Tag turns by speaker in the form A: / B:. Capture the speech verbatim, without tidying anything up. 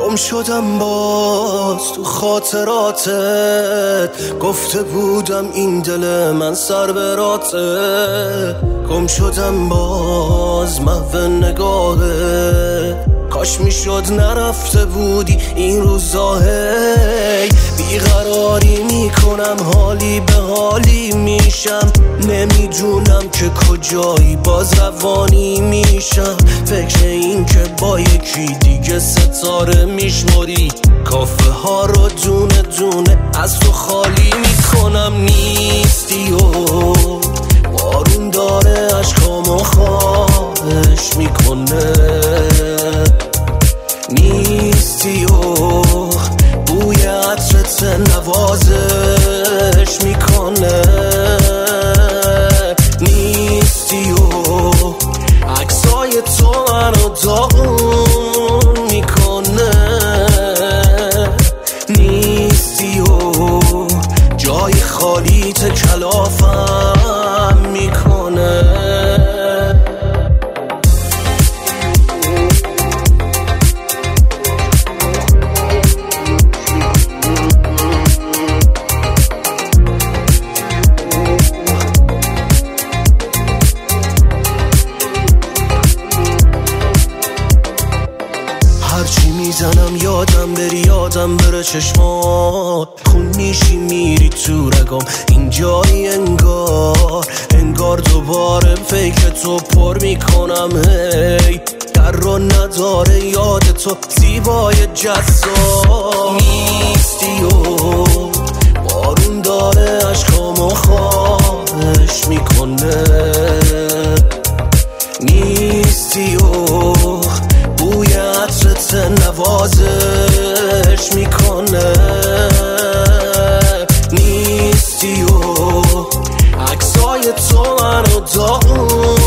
A: گم شدم باز تو خاطراتت، گفته بودم این دل من سر براته. گم شدم باز محو نگاهت، کاش میشد نرفته بودی این روزا. هی بیقراری میکنم، حالی به حالی میشم، نمیدونم که کجایی، باز روانی میشم. فکر این که با یکی دیگه ستاره میشماری، کافه ها رو دونه دونه از تو خالی میکنم. نیستی و بارون داره عشقامو خواهش میکنه، نیستی و بوی عطرت نوازش میکنه، نیستی و عکسای تو منو داغون میکنه، نیستی و جای خالی تکلافم میکنه. هرچی میزنم یادم بری، یادم بره چشمات، خون میشی میری تو رگام اینجایی، انگار انگار دوباره فیک تو پر میکنم. هی در رو نداره یاد تو زیبای جذاب، نیستی و بارون داره عشقامو خواهش میکنه، نیستی و بوی عطرت نوازش میکنه، نیستی و عکسای تو منو داغون